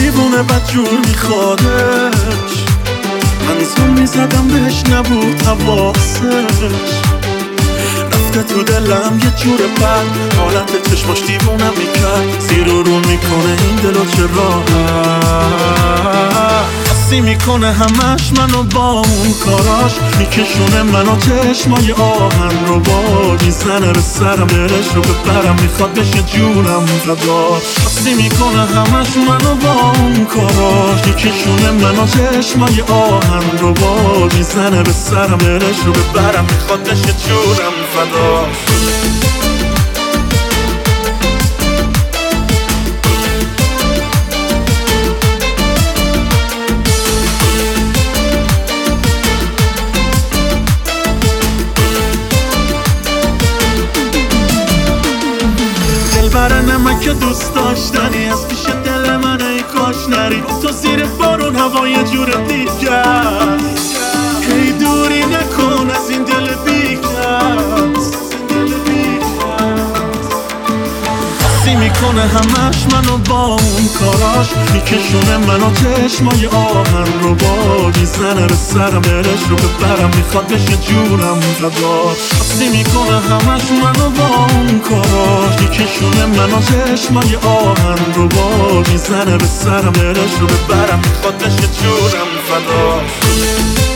دیوونه بدجور میخوادش، من زون میزدم بهش نبود حواسش. رفته تو دلم یه جور بد، حالت چشماش دیوونم میکرد. زیر و رو میکنه این دلو چه راحت، حسی میکنه همش منو با اون کاراش. میکشونه منو چشمای آهن رو باد، میزنه به سرم دلش رو ببرم، میخواد بشه جونم فداش. حسی میکنه همش منو با اون کاراش، میکشونه منو چشمای آهن رو باد، میزنه به سرم دلش رو ببرم، میخواد بشه جونم فداش. دلبر نمک دوست داشتنی از پیش دل من، ای کاش نری تو زیر بارون هوای جور دیگه. هی دوری نکن از این دل بیکس، حسی میکنه همش منو با اون کاراش، میکشونه منو چشمای آهن رو باد، میزنه به سرم دلش رو ببرم، میخواد بشه جونم فداش. حسی میکنه همش منو با اون کاراش، میکشونه منو چشمای آهن رو باد، میزنه به سرم دلش رو ببرم، میخواد بشه جونم فداش.